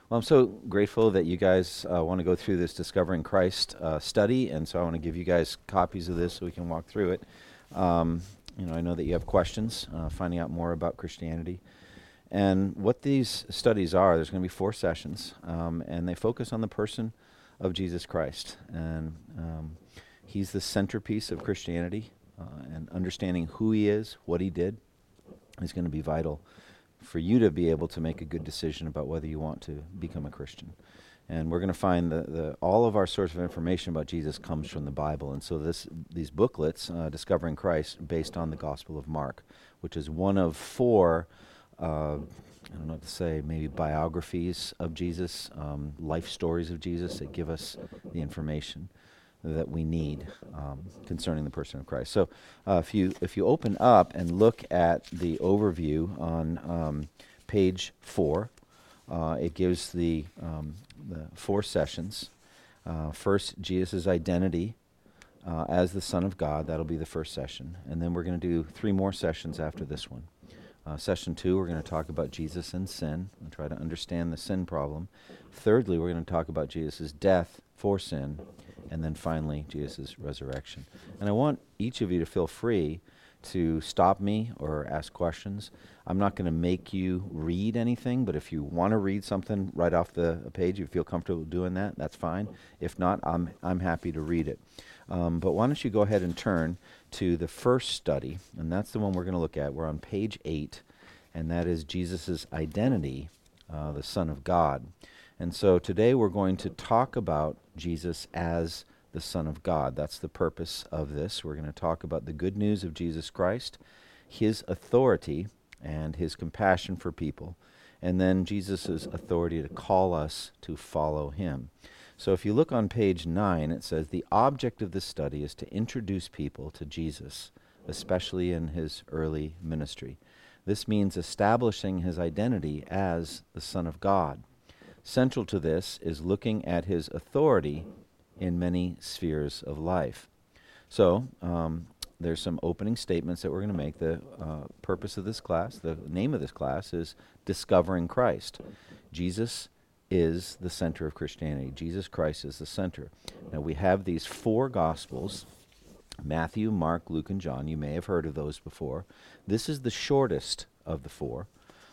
Well, I'm so grateful that you guys want to go through this Discovering Christ study, and so I want to give you guys copies of this so we can walk through it. Um, I know that you have questions, finding out more about Christianity. And what these studies are, there's going to be 4 sessions, and they focus on the person of Jesus Christ. And he's the centerpiece of Christianity, and understanding who he is, what he did, is going to be vital for you to be able to make a good decision about whether you want to become a Christian. And we're going to find all of our source of information about Jesus comes from the Bible. And so these booklets, Discovering Christ, based on the Gospel of Mark, which is one of 4, I don't know what to say, maybe biographies of Jesus, life stories of Jesus that give us the information that we need concerning the person of Christ. So if you open up and look at the overview on page 4, it gives the 4 sessions. First, Jesus' identity as the Son of God. That'll be the first session. And then we're going to do 3 more sessions after this one. Session 2, we're going to talk about Jesus and sin and try to understand the sin problem. Thirdly, we're going to talk about Jesus' death for sin. And then finally, Jesus' resurrection. And I want each of you to feel free to stop me or ask questions. I'm not going to make you read anything, but if you want to read something right off the page, you feel comfortable doing that, that's fine. If not, I'm happy to read it. But why don't you go ahead and turn to the first study, and that's the one we're going to look at. We're on page 8, and that is Jesus' identity, the Son of God. And so today we're going to talk about Jesus as the Son of God. That's the purpose of this. We're going to talk about the good news of Jesus Christ, his authority, and his compassion for people, and then Jesus' authority to call us to follow him. So if you look on page 9, it says, the object of this study is to introduce people to Jesus, especially in his early ministry. This means establishing his identity as the Son of God. Central to this is looking at his authority in many spheres of life. So there's some opening statements that we're going to make. The purpose of this class, the name of this class is Discovering Christ. Jesus is the center of Christianity. Jesus Christ is the center. Now we have these 4 Gospels, Matthew, Mark, Luke, and John. You may have heard of those before. This is the shortest of the 4.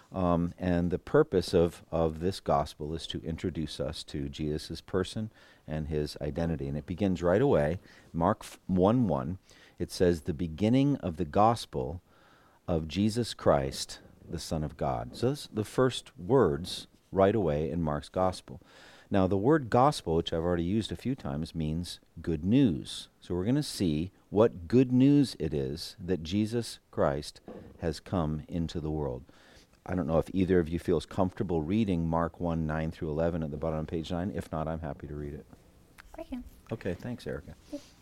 And the purpose of this gospel is to introduce us to Jesus' person and his identity. And it begins right away. Mark 1:1, it says, the beginning of the gospel of Jesus Christ, the Son of God. So that's the first words right away in Mark's gospel. Now, the word gospel, which I've already used a few times, means good news. So we're going to see what good news it is that Jesus Christ has come into the world. I don't know if either of you feels comfortable reading Mark 1:9 through 11 at the bottom of page 9. If not, I'm happy to read it. I can. Okay, thanks, Erica.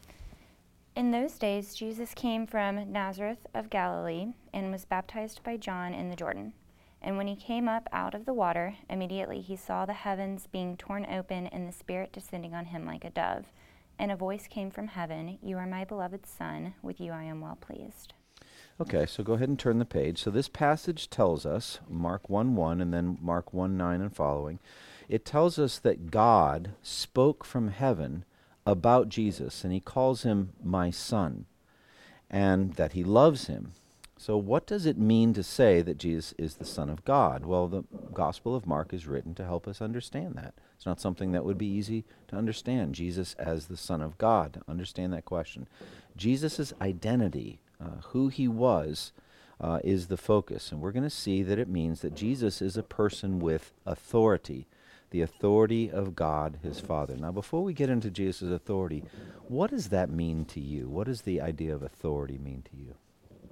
In those days, Jesus came from Nazareth of Galilee and was baptized by John in the Jordan. And when he came up out of the water, immediately he saw the heavens being torn open and the Spirit descending on him like a dove. And a voice came from heaven, "You are my beloved Son, with you I am well pleased." Okay, so go ahead and turn the page. So this passage tells us, Mark 1:1 and then Mark 1:9 and following, it tells us that God spoke from heaven about Jesus, and he calls him my son, and that he loves him. So what does it mean to say that Jesus is the Son of God? Well, the Gospel of Mark is written to help us understand that. It's not something that would be easy to understand, Jesus as the Son of God, to understand that question. Jesus' identity, who he was, is the focus. And we're going to see that it means that Jesus is a person with authority, the authority of God, his Father. Now, before we get into Jesus' authority, what does that mean to you? What does the idea of authority mean to you?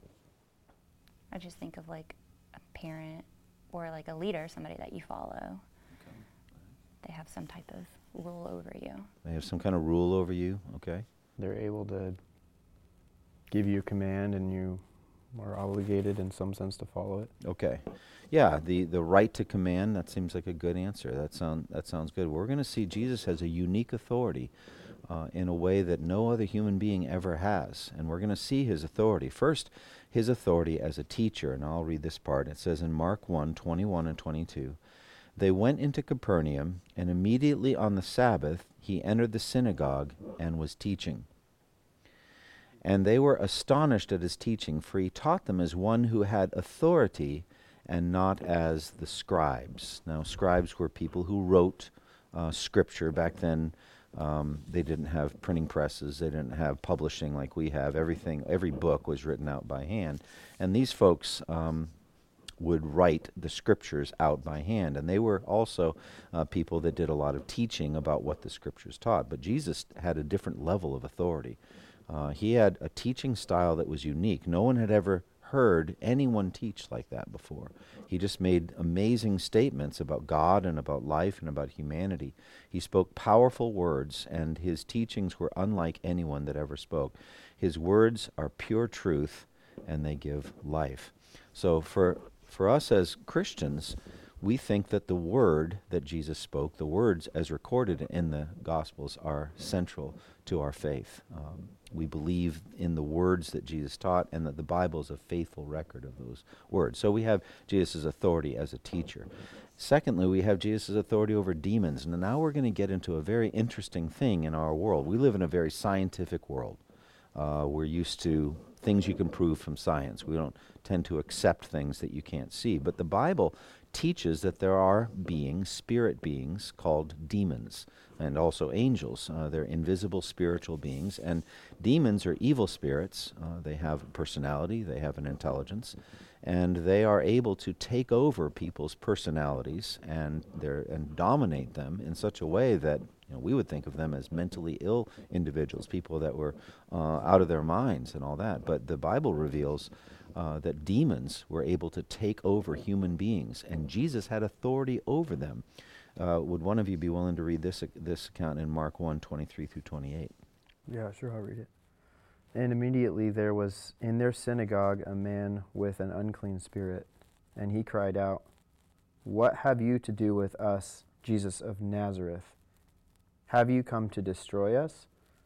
I just think of like a parent or like a leader, somebody that you follow. They have some type of rule over you. They have some kind of rule over you, okay? They're able to give you a command and you are obligated in some sense to follow it. Okay. Yeah, the right to command, that seems like a good answer. That sounds good. We're going to see Jesus has a unique authority in a way that no other human being ever has. And we're going to see his authority. First, his authority as a teacher, and I'll read this part. It says in Mark 1:21 and 22, They went into Capernaum, and immediately on the Sabbath he entered the synagogue and was teaching. And they were astonished at his teaching, for he taught them as one who had authority and not as the scribes. Now, scribes were people who wrote scripture. Back then, they didn't have printing presses. They didn't have publishing like we have. Every book was written out by hand. And these folks would write the scriptures out by hand. And they were also people that did a lot of teaching about what the scriptures taught. But Jesus had a different level of authority. He had a teaching style that was unique. No one had ever heard anyone teach like that before. He just made amazing statements about God and about life and about humanity. He spoke powerful words, and his teachings were unlike anyone that ever spoke. His words are pure truth, and they give life. So for us as Christians, we think that the word that Jesus spoke, the words as recorded in the Gospels, are central to our faith. We believe in the words that Jesus taught, and that the Bible is a faithful record of those words. So we have Jesus' authority as a teacher. Secondly, we have Jesus' authority over demons. And now we're going to get into a very interesting thing in our world. We live in a very scientific world. We're used to things you can prove from science. We don't tend to accept things that you can't see. But the Bible teaches that there are beings, spirit beings, called demons, and also angels. They're invisible spiritual beings. And demons are evil spirits. They have a personality, they have an intelligence, and they are able to take over people's personalities and dominate them in such a way that we would think of them as mentally ill individuals, people that were out of their minds and all that. But the Bible reveals that demons were able to take over human beings, and Jesus had authority over them. Would one of you be willing to read this account in Mark 1:23 through 28? Yeah, sure, I'll read it. And immediately there was in their synagogue a man with an unclean spirit, and he cried out, "What have you to do with us, Jesus of Nazareth? Have you come to destroy us?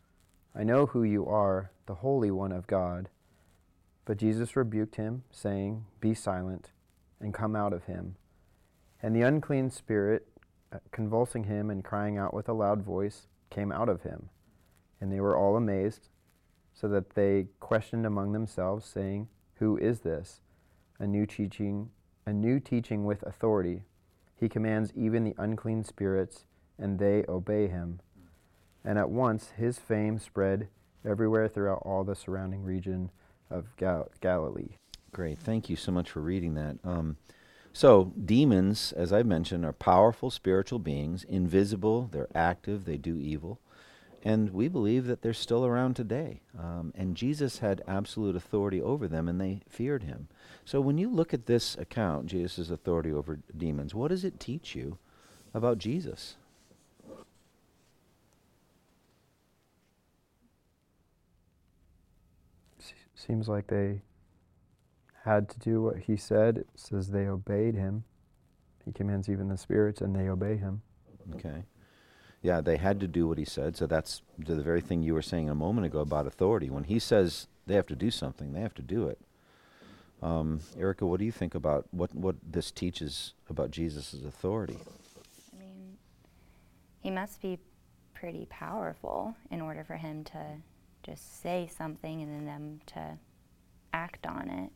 I know who you are, the Holy One of God." But Jesus rebuked him, saying, "Be silent, and come out of him." And the unclean spirit, convulsing him and crying out with a loud voice, came out of him. And they were all amazed, so that they questioned among themselves, saying, "Who is this? A new teaching with authority. He commands even the unclean spirits, and they obey him." And at once his fame spread everywhere throughout all the surrounding region of Galilee. Great. Thank you so much for reading that. So demons, as I mentioned, are powerful spiritual beings, invisible, they're active, they do evil. And we believe that they're still around today. And Jesus had absolute authority over them, and they feared him. So when you look at this account, Jesus' authority over demons, what does it teach you about Jesus? Seems like they had to do what he said. It says they obeyed him. He commands even the spirits, and they obey him. Okay. Yeah, they had to do what he said. So that's the very thing you were saying a moment ago about authority. When he says they have to do something, they have to do it. Erica, what do you think about what this teaches about Jesus' authority? I mean, he must be pretty powerful in order for him to just say something and then them to act on it.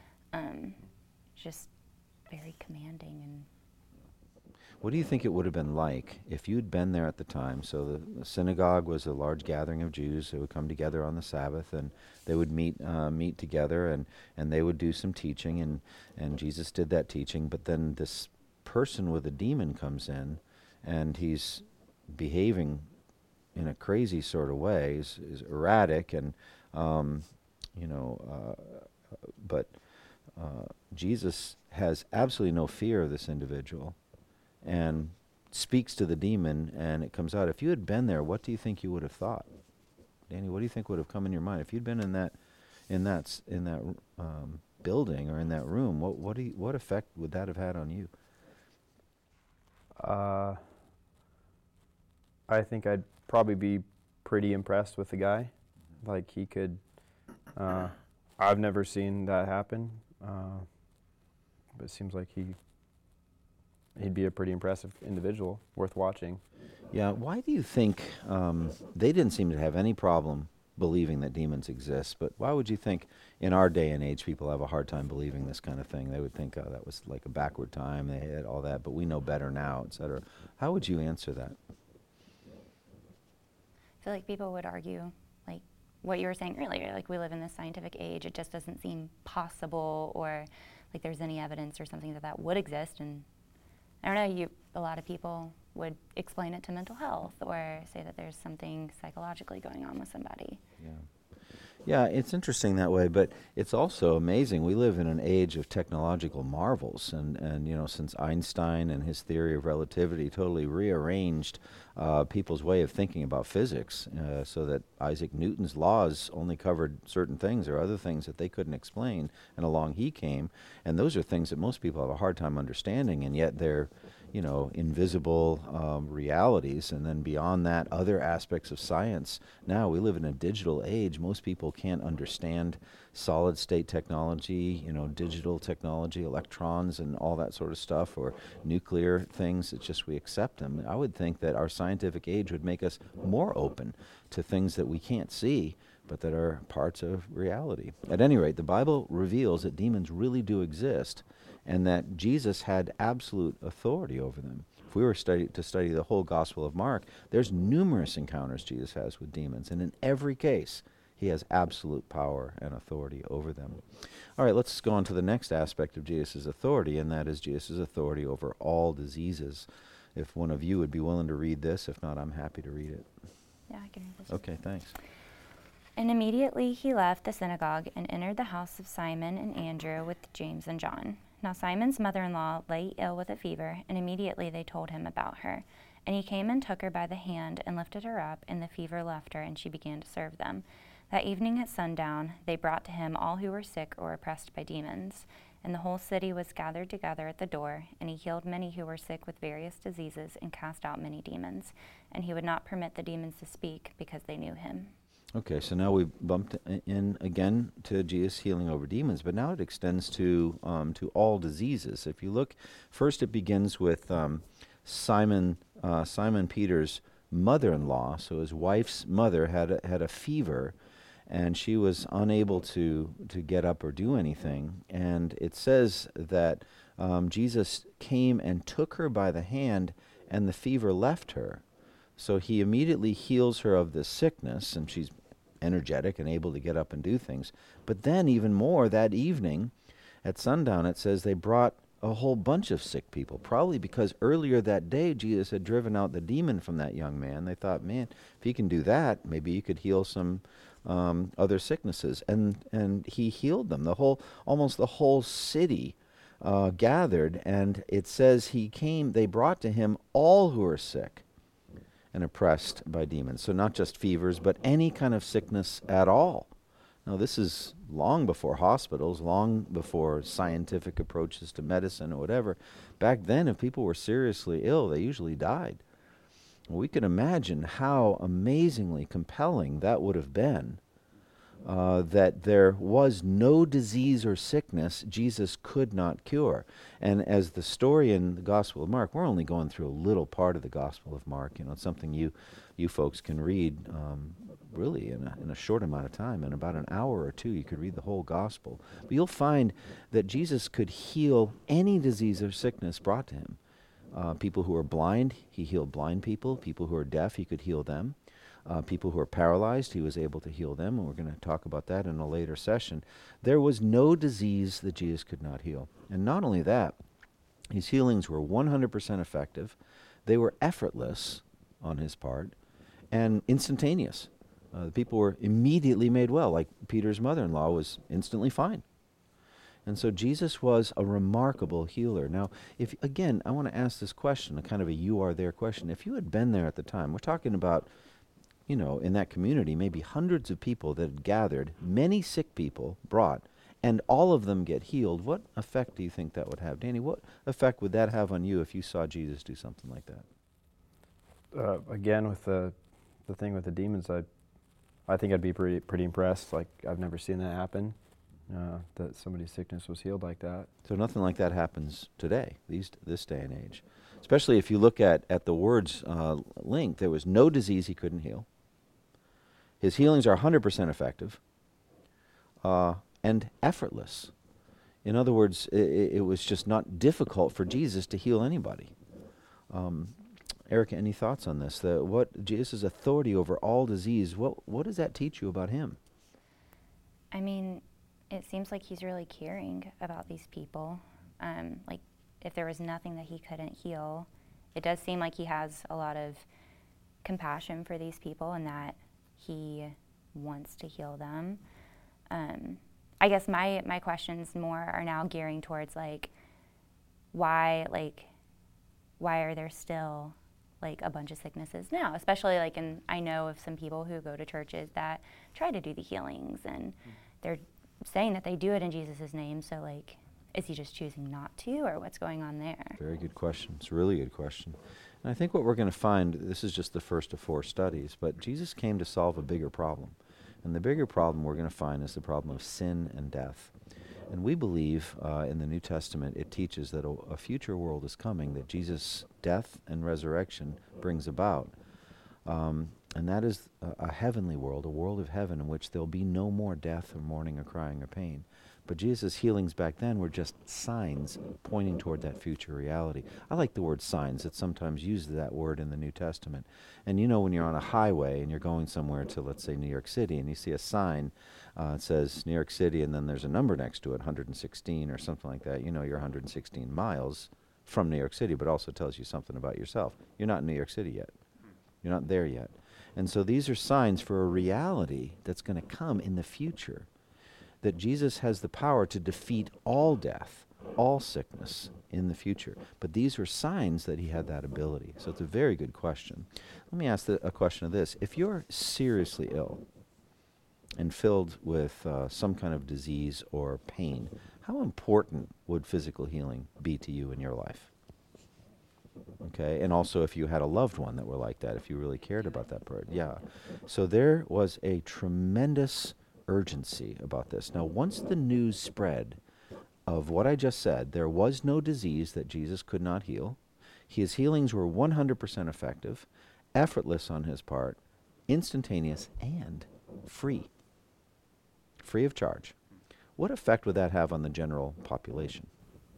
Just very commanding. And what do you think it would have been like if you'd been there at the time? So the synagogue was a large gathering of Jews who would come together on the Sabbath, and they would meet together, and they would do some teaching, and Jesus did that teaching. But then this person with a demon comes in, and he's behaving in a crazy sort of way, is erratic, and but Jesus has absolutely no fear of this individual, and speaks to the demon, and it comes out. If you had been there, what do you think you would have thought, Danny? What do you think would have come in your mind if you'd been in that building or in that room? What effect would that have had on you? I think I'd probably be pretty impressed with the guy. Like he could, I've never seen that happen, but it seems like he he'd be a pretty impressive individual, worth watching. Yeah, why do you think they didn't seem to have any problem believing that demons exist, but why would you think in our day and age people have a hard time believing this kind of thing? They would think, oh, that was like a backward time, they had all that, but we know better now, etc. How would you answer that? I feel like people would argue, like what you were saying earlier, like we live in this scientific age, it just doesn't seem possible, or like there's any evidence or something that that would exist. And I don't know, a lot of people would explain it to mental health or say that there's something psychologically going on with somebody. Yeah. Yeah, it's interesting that way, but it's also amazing. We live in an age of technological marvels, and you know, since Einstein and his theory of relativity totally rearranged people's way of thinking about physics, so that Isaac Newton's laws only covered certain things or other things that they couldn't explain, and along he came, and those are things that most people have a hard time understanding, and yet they're, you know, invisible realities. And then beyond that, other aspects of science. Now we live in a digital age. Most people can't understand solid state technology, you know, digital technology, electrons and all that sort of stuff, or nuclear things. It's just we accept them. I would think that our scientific age would make us more open to things that we can't see, but that are parts of reality. At any rate, the Bible reveals that demons really do exist, and that Jesus had absolute authority over them. If we were to study the whole Gospel of Mark, there's numerous encounters Jesus has with demons, and in every case, he has absolute power and authority over them. All right, let's go on to the next aspect of Jesus' authority, and that is Jesus' authority over all diseases. If one of you would be willing to read this, if not, I'm happy to read it. Yeah, I can read this. Okay, thanks. And immediately he left the synagogue and entered the house of Simon and Andrew with James and John. Now Simon's mother-in-law lay ill with a fever, and immediately they told him about her. And he came and took her by the hand and lifted her up, and the fever left her, and she began to serve them. That evening at sundown they brought to him all who were sick or oppressed by demons. And the whole city was gathered together at the door, and he healed many who were sick with various diseases and cast out many demons. And he would not permit the demons to speak, because they knew him. Okay, so now we bumped in again to Jesus healing over demons, but now it extends to all diseases. If you look, first it begins with Simon Peter's mother-in-law. So his wife's mother had a fever, and she was unable to get up or do anything. And it says that Jesus came and took her by the hand, and the fever left her. So he immediately heals her of this sickness, and she's energetic and able to get up and do things. But then even more, that evening at sundown, it says they brought a whole bunch of sick people, probably because earlier that day Jesus had driven out the demon from that young man. They thought, man, if he can do that, maybe he could heal some other sicknesses. And he healed them. Almost the whole city gathered, and it says they brought to him all who were sick and oppressed by demons. So not just fevers, but any kind of sickness at all. Now this is long before hospitals, long before scientific approaches to medicine or whatever. Back then, if people were seriously ill, they usually died. Well, we can imagine how amazingly compelling that would have been, that there was no disease or sickness Jesus could not cure. And as the story in the Gospel of Mark, we're only going through a little part of the Gospel of Mark. You know, it's something you folks can read really in a short amount of time. In about an hour or two, you could read the whole Gospel. But you'll find that Jesus could heal any disease or sickness brought to him. People who are blind, he healed blind people. People who are deaf, he could heal them. People who are paralyzed, he was able to heal them, and we're going to talk about that in a later session. There was no disease that Jesus could not heal. And not only that, his healings were 100% effective. They were effortless on his part and instantaneous. The people were immediately made well, like Peter's mother-in-law was instantly fine. And so Jesus was a remarkable healer. Now, I want to ask this question, a kind of a you are there question. If you had been there at the time, we're talking about, you know, in that community, maybe hundreds of people that had gathered, many sick people brought, and all of them get healed. What effect do you think that would have? Danny, what effect would that have on you if you saw Jesus do something like that? Again, with the thing with the demons, I think I'd be pretty impressed. Like, I've never seen that happen. that somebody's sickness was healed like that. So nothing like that happens today, this day and age. Especially if you look at the words linked, there was no disease he couldn't heal. His healings are 100% effective and effortless. In other words, it was just not difficult for Jesus to heal anybody. Erica, any thoughts on this? What Jesus' authority over all disease, what does that teach you about him? I mean, it seems like he's really caring about these people. Like, if there was nothing that he couldn't heal, it does seem like he has a lot of compassion for these people and that he wants to heal them. I guess my questions more are now gearing towards, like, why are there still, like, a bunch of sicknesses now? Especially, like, I know of some people who go to churches that try to do the healings, and they're saying that they do it in Jesus' name, so, like, is he just choosing not to, or what's going on there? Very good question. It's a really good question. And I think what we're going to find, this is just the first of 4 studies, but Jesus came to solve a bigger problem. And the bigger problem we're going to find is the problem of sin and death. And we believe in the New Testament it teaches that a future world is coming that Jesus' death and resurrection brings about. And that is a heavenly world, a world of heaven in which there'll be no more death or mourning or crying or pain. But Jesus' healings back then were just signs pointing toward that future reality. I like the word signs. It's sometimes used that word in the New Testament. And you know when you're on a highway and you're going somewhere to, let's say, New York City, and you see a sign, it says New York City, and then there's a number next to it, 116 or something like that. You know you're 116 miles from New York City, but also tells you something about yourself. You're not in New York City yet. You're not there yet. And so these are signs for a reality that's going to come in the future, that Jesus has the power to defeat all death, all sickness in the future. But these were signs that he had that ability. So it's a very good question. Let me ask a question of this. If you're seriously ill and filled with some kind of disease or pain, how important would physical healing be to you in your life? Okay, and also if you had a loved one that were like that, if you really cared about that person. Yeah. So there was a tremendous urgency about this. Now, once the news spread of what I just said, there was no disease that Jesus could not heal. His healings were 100% effective, effortless on his part, instantaneous, and free. Free of charge. What effect would that have on the general population?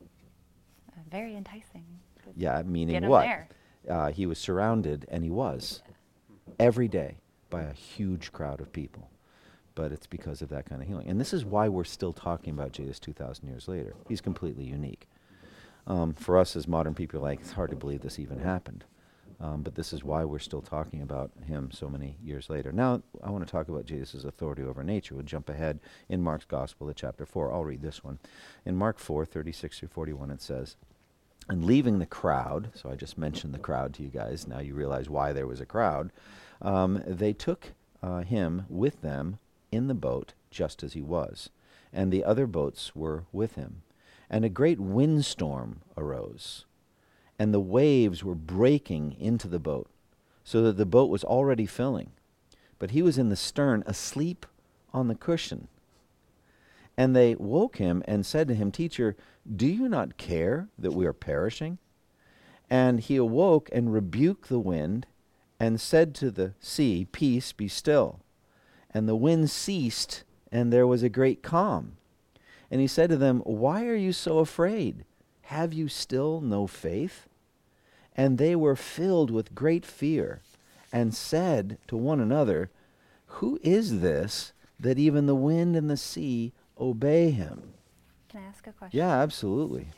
Very enticing. Yeah, meaning Get him what? there. He was surrounded, and he was, every day by a huge crowd of people. But it's because of that kind of healing. And this is why we're still talking about Jesus 2,000 years later. He's completely unique. For us as modern people, like, it's hard to believe this even happened. But this is why we're still talking about him so many years later. Now, I want to talk about Jesus' authority over nature. We'll jump ahead in Mark's Gospel to chapter 4. I'll read this one. In Mark 4, 36 through 41, it says, "And leaving the crowd," so I just mentioned the crowd to you guys, now you realize why there was a crowd, they took him with them in the boat just as he was, and the other boats were with him. And a great windstorm arose, and the waves were breaking into the boat, so that the boat was already filling. But he was in the stern, asleep on the cushion. And they woke him and said to him, "Teacher, do you not care that we are perishing?" And he awoke and rebuked the wind and said to the sea, "Peace, be still." And the wind ceased, and there was a great calm. And he said to them, "Why are you so afraid? Have you still no faith?" And they were filled with great fear and said to one another, "Who is this that even the wind and the sea obey him?" Can I ask a question? Yeah, absolutely.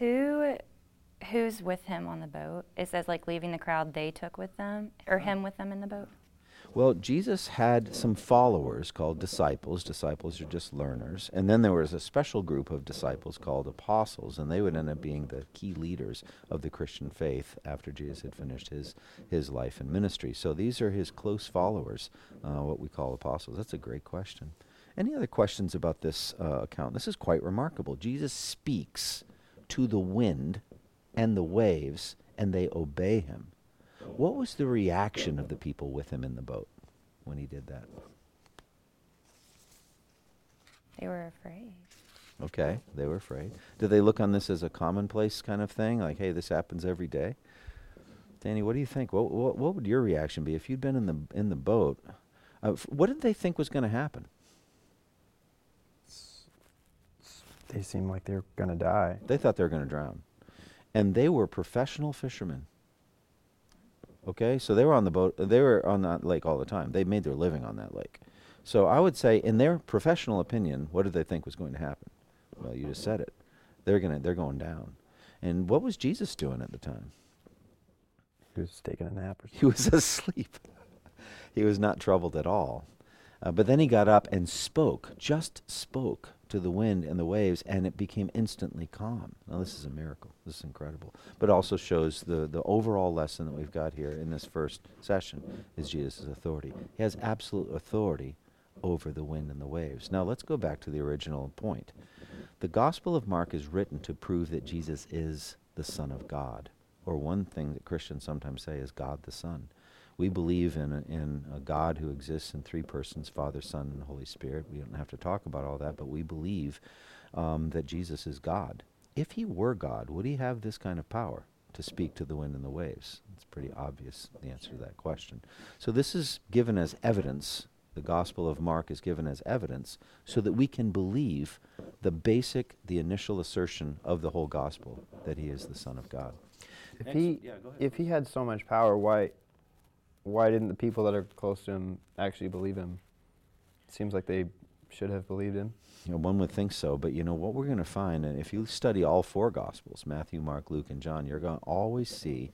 Who's with him on the boat? It says, like, leaving the crowd they took with them, or him with them in the boat? Well, Jesus had some followers called disciples. Disciples are just learners. And then there was a special group of disciples called apostles, and they would end up being the key leaders of the Christian faith after Jesus had finished his life and ministry. So these are his close followers, what we call apostles. That's a great question. Any other questions about this account? This is quite remarkable. Jesus speaks to the wind and the waves, and they obey him. What was the reaction of the people with him in the boat when he did that? They were afraid. Okay, they were afraid. Did they look on this as a commonplace kind of thing? Like, hey, this happens every day? Danny, what do you think? What would your reaction be if you'd been in the boat? What did they think was going to happen? They seem like they're going to die. They thought they were going to drown. And they were professional fishermen. Okay, so they were on the boat. They were on that lake all the time. They made their living on that lake. So I would say, in their professional opinion, what did they think was going to happen? Well, you just said it. They're going down. And what was Jesus doing at the time? He was taking a nap or something. He was asleep. He was not troubled at all. But then he got up and just spoke to the wind and the waves, and it became instantly calm. Now, this is a miracle. This is incredible. But also shows the overall lesson that we've got here in this first session is Jesus' authority. He has absolute authority over the wind and the waves. Now, let's go back to the original point. The Gospel of Mark is written to prove that Jesus is the Son of God, or one thing that Christians sometimes say is God the Son. We believe in a God who exists in three persons, Father, Son, and Holy Spirit. We don't have to talk about all that, but we believe that Jesus is God. If he were God, would he have this kind of power to speak to the wind and the waves? It's pretty obvious, the answer to that question. So this is given as evidence. The Gospel of Mark is given as evidence so that we can believe the initial assertion of the whole Gospel, that he is the Son of God. If he had so much power, why didn't the people that are close to him actually believe him? It seems like they should have believed him. You know, one would think so, but you know what we're going to find, and if you study all four Gospels, Matthew, Mark, Luke, and John, you're going to always see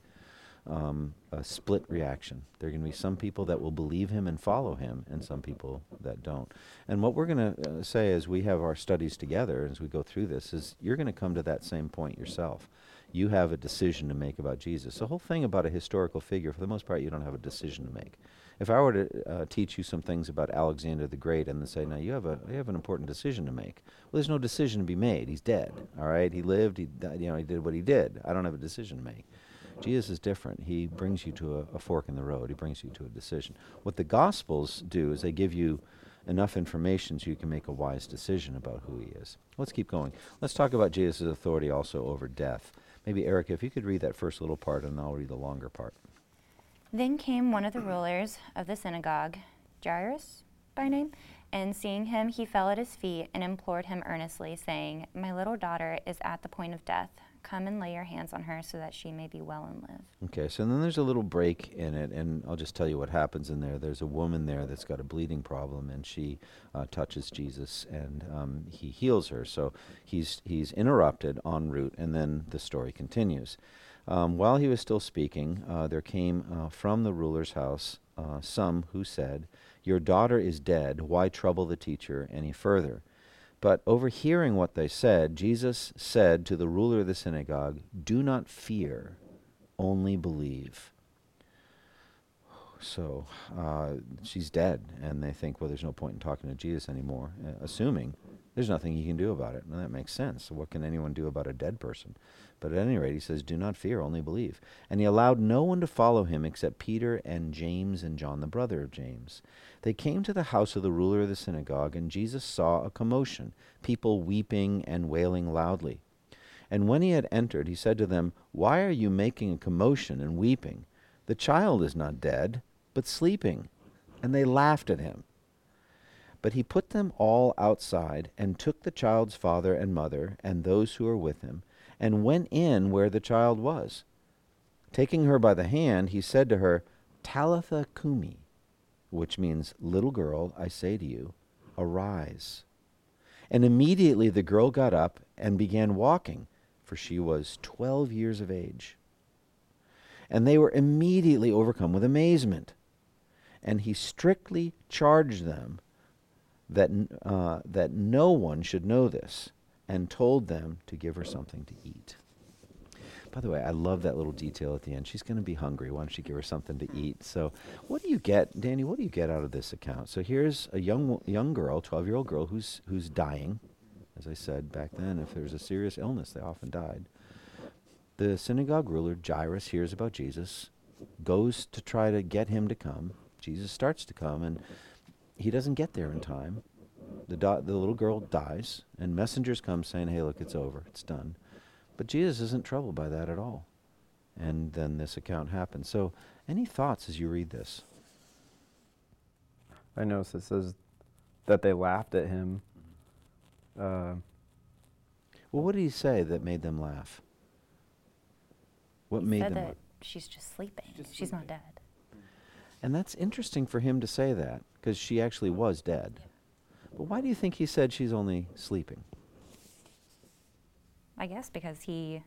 a split reaction. There are going to be some people that will believe him and follow him, and some people that don't. And what we're going to say as we have our studies together, as we go through this, is you're going to come to that same point yourself. You have a decision to make about Jesus. The whole thing about a historical figure, for the most part, you don't have a decision to make. If I were to teach you some things about Alexander the Great and then say, now you have an important decision to make. Well, there's no decision to be made. He's dead, all right? He lived, he died, he did what he did. I don't have a decision to make. Jesus is different. He brings you to a fork in the road. He brings you to a decision. What the Gospels do is they give you enough information so you can make a wise decision about who he is. Let's keep going. Let's talk about Jesus' authority also over death. Maybe, Erica, if you could read that first little part, and I'll read the longer part. Then came one of the rulers of the synagogue, Jairus by name, and seeing him, he fell at his feet and implored him earnestly, saying, "My little daughter is at the point of death. Come and lay your hands on her so that she may be well and live." Okay, so then there's a little break in it, and I'll just tell you what happens in there. There's a woman there that's got a bleeding problem, and she touches Jesus, and he heals her. So he's interrupted en route, and then the story continues. While he was still speaking, there came from the ruler's house some who said, "Your daughter is dead. Why trouble the teacher any further?" But overhearing what they said, Jesus said to the ruler of the synagogue, "Do not fear, only believe." So she's dead, and they think, well, there's no point in talking to Jesus anymore, assuming there's nothing he can do about it. And that makes sense. So what can anyone do about a dead person? But at any rate, he says, "Do not fear, only believe." And he allowed no one to follow him except Peter and James and John, the brother of James. They came to the house of the ruler of the synagogue, and Jesus saw a commotion, people weeping and wailing loudly. And when he had entered, he said to them, "Why are you making a commotion and weeping? The child is not dead, but sleeping." And they laughed at him. But he put them all outside, and took the child's father and mother, and those who were with him, and went in where the child was. Taking her by the hand, he said to her, "Talitha cumi," which means, "Little girl, I say to you, arise." And immediately the girl got up and began walking, for she was 12 years of age. And they were immediately overcome with amazement. And he strictly charged them that no one should know this, and told them to give her something to eat. By the way, I love that little detail at the end. She's going to be hungry. Why don't you give her something to eat? So what do you get, Danny, what do you get out of this account? So here's a young girl, 12-year-old girl, who's dying. As I said back then, if there's a serious illness, they often died. The synagogue ruler, Jairus, hears about Jesus, goes to try to get him to come. Jesus starts to come, and he doesn't get there in time. The little girl dies, and messengers come saying, hey, look, it's over, it's done. But Jesus isn't troubled by that at all. And then this account happens. So any thoughts as you read this? I noticed it says that they laughed at him. Well, what did he say that made them laugh? What He made said them that laugh? she's just sleeping. She's not dead. And that's interesting for him to say that, because she actually was dead. But why do you think he said she's only sleeping? I guess because he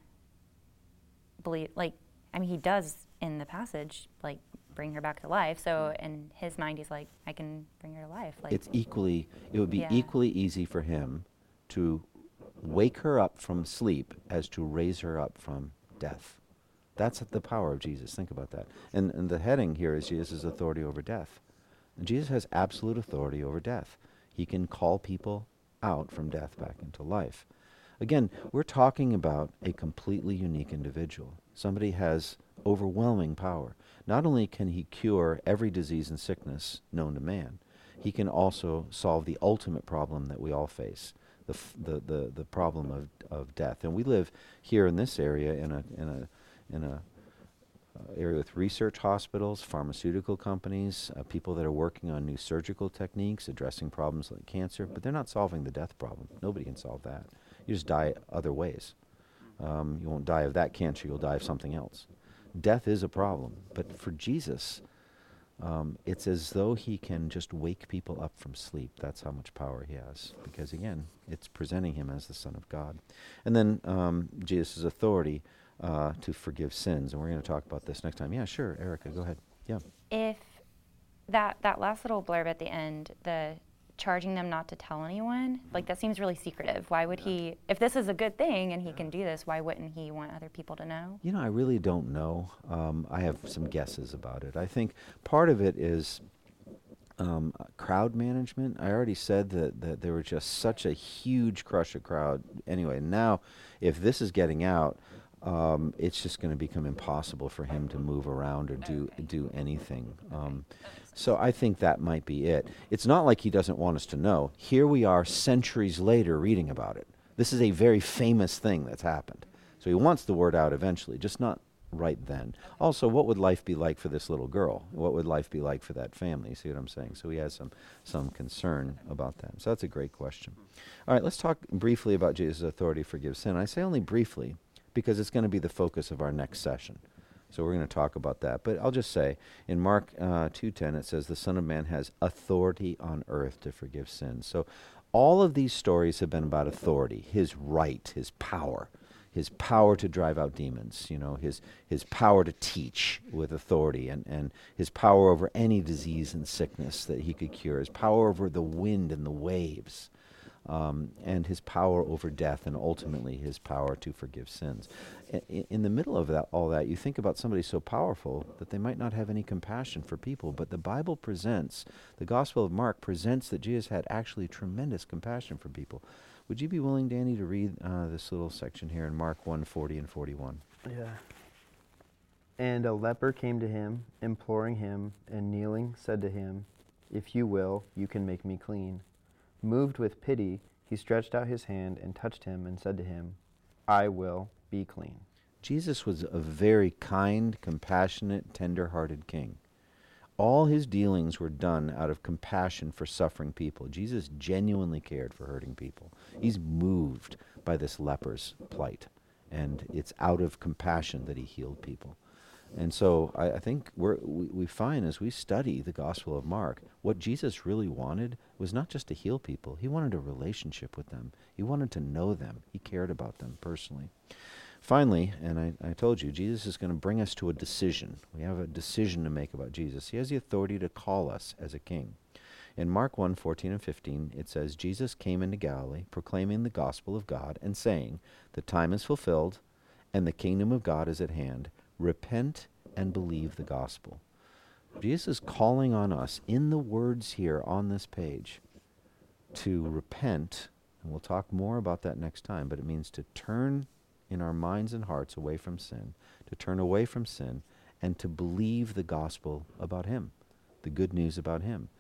he does in the passage, bring her back to life. So in his mind, he's like, I can bring her to life. It would be Yeah. equally easy for him to wake her up from sleep as to raise her up from death. That's the power of Jesus. Think about that. And the heading here is Jesus' authority over death. And Jesus has absolute authority over death. He can call people out from death back into life. Again, we're talking about a completely unique individual. Somebody has overwhelming power. Not only can he cure every disease and sickness known to man, he can also solve the ultimate problem that we all face, the problem of death. And we live here in this area in a area with research hospitals, pharmaceutical companies, people that are working on new surgical techniques, addressing problems like cancer, but they're not solving the death problem. Nobody can solve that. You just die other ways. You won't die of that cancer, you'll die of something else. Death is a problem, but for Jesus, it's as though he can just wake people up from sleep. That's how much power he has, because again, it's presenting him as the Son of God. And then Jesus' authority to forgive sins, and we're going to talk about this next time. Yeah, sure, Erica, go ahead. Yeah. If that last little blurb at the end, the charging them not to tell anyone, that seems really secretive. Why would he, if this is a good thing and he can do this, why wouldn't he want other people to know? You know, I really don't know. I have some guesses about it. I think part of it is crowd management. I already said that there was just such a huge crush of crowd. Anyway, now if this is getting out, it's just going to become impossible for him to move around or do anything. So I think that might be it. It's not like he doesn't want us to know. Here we are centuries later reading about it. This is a very famous thing that's happened. So he wants the word out eventually, just not right then. Also, what would life be like for this little girl? What would life be like for that family? See what I'm saying? So he has some concern about that. So that's a great question. All right, let's talk briefly about Jesus' authority to forgive sin. I say only briefly because it's going to be the focus of our next session. So we're going to talk about that. But I'll just say, in Mark 2:10, it says, the Son of Man has authority on earth to forgive sins. So all of these stories have been about authority, his right, his power to drive out demons, his power to teach with authority, and his power over any disease and sickness that he could cure, his power over the wind and the waves, and his power over death, and ultimately his power to forgive sins. In the middle of all that, you think about somebody so powerful that they might not have any compassion for people, but the Bible presents, the Gospel of Mark presents that Jesus had actually tremendous compassion for people. Would you be willing, Danny, to read this little section here in Mark 1:40 and 41? Yeah. And a leper came to him, imploring him, and kneeling said to him, if you will, you can make me clean. Moved with pity, he stretched out his hand and touched him and said to him, I will be clean. Jesus was a very kind, compassionate, tender-hearted king. All his dealings were done out of compassion for suffering people. Jesus genuinely cared for hurting people. He's moved by this leper's plight, and it's out of compassion that he healed people. And so I think we find as we study the Gospel of Mark, what Jesus really wanted was not just to heal people. He wanted a relationship with them. He wanted to know them. He cared about them personally. Finally, and I told you, Jesus is going to bring us to a decision. We have a decision to make about Jesus. He has the authority to call us as a king. In Mark 1:14 and 15, it says, Jesus came into Galilee, proclaiming the gospel of God, and saying, the time is fulfilled, and the kingdom of God is at hand. Repent and believe the gospel. Jesus is calling on us in the words here on this page to repent, and we'll talk more about that next time, but it means to turn in our minds and hearts away from sin, to turn away from sin, and to believe the gospel about him, the good news about him.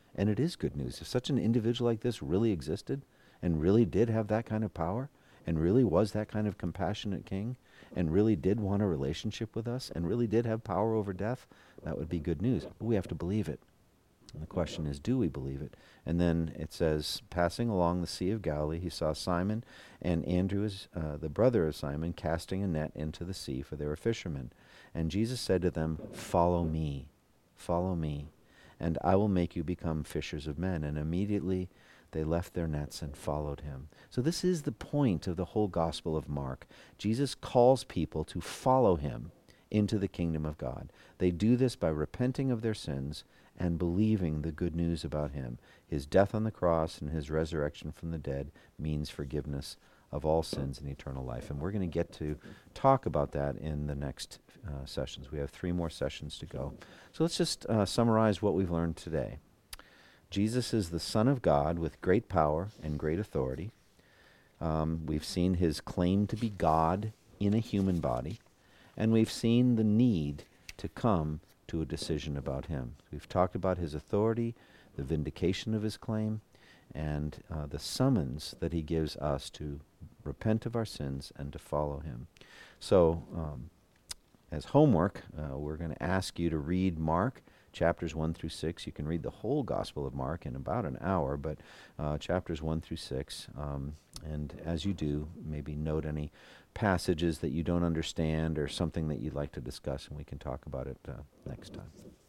And it is good news. If such an individual like this really existed and really did have that kind of power and really was that kind of compassionate king and really did want a relationship with us and really did have power over death, that would be good news. But we have to believe it. And the question is, do we believe it? And then it says, passing along the Sea of Galilee, he saw Simon and Andrew, the brother of Simon, casting a net into the sea, for they were fishermen. And Jesus said to them, follow me, and I will make you become fishers of men. And immediately they left their nets and followed him. So this is the point of the whole Gospel of Mark. Jesus calls people to follow him into the kingdom of God. They do this by repenting of their sins and believing the good news about him. His death on the cross and his resurrection from the dead means forgiveness of all sins and eternal life. And we're going to get to talk about that in the next sessions. We have 3 more sessions to go. So let's just summarize what we've learned today. Jesus is the Son of God with great power and great authority. We've seen his claim to be God in a human body. And we've seen the need to come to a decision about him. We've talked about his authority, the vindication of his claim, and the summons that he gives us to repent of our sins and to follow him. So, as homework, we're going to ask you to read Mark chapters 1 through 6. You can read the whole Gospel of Mark in about an hour, but chapters 1 through 6. And as you do, maybe note any passages that you don't understand or something that you'd like to discuss, and we can talk about it next time.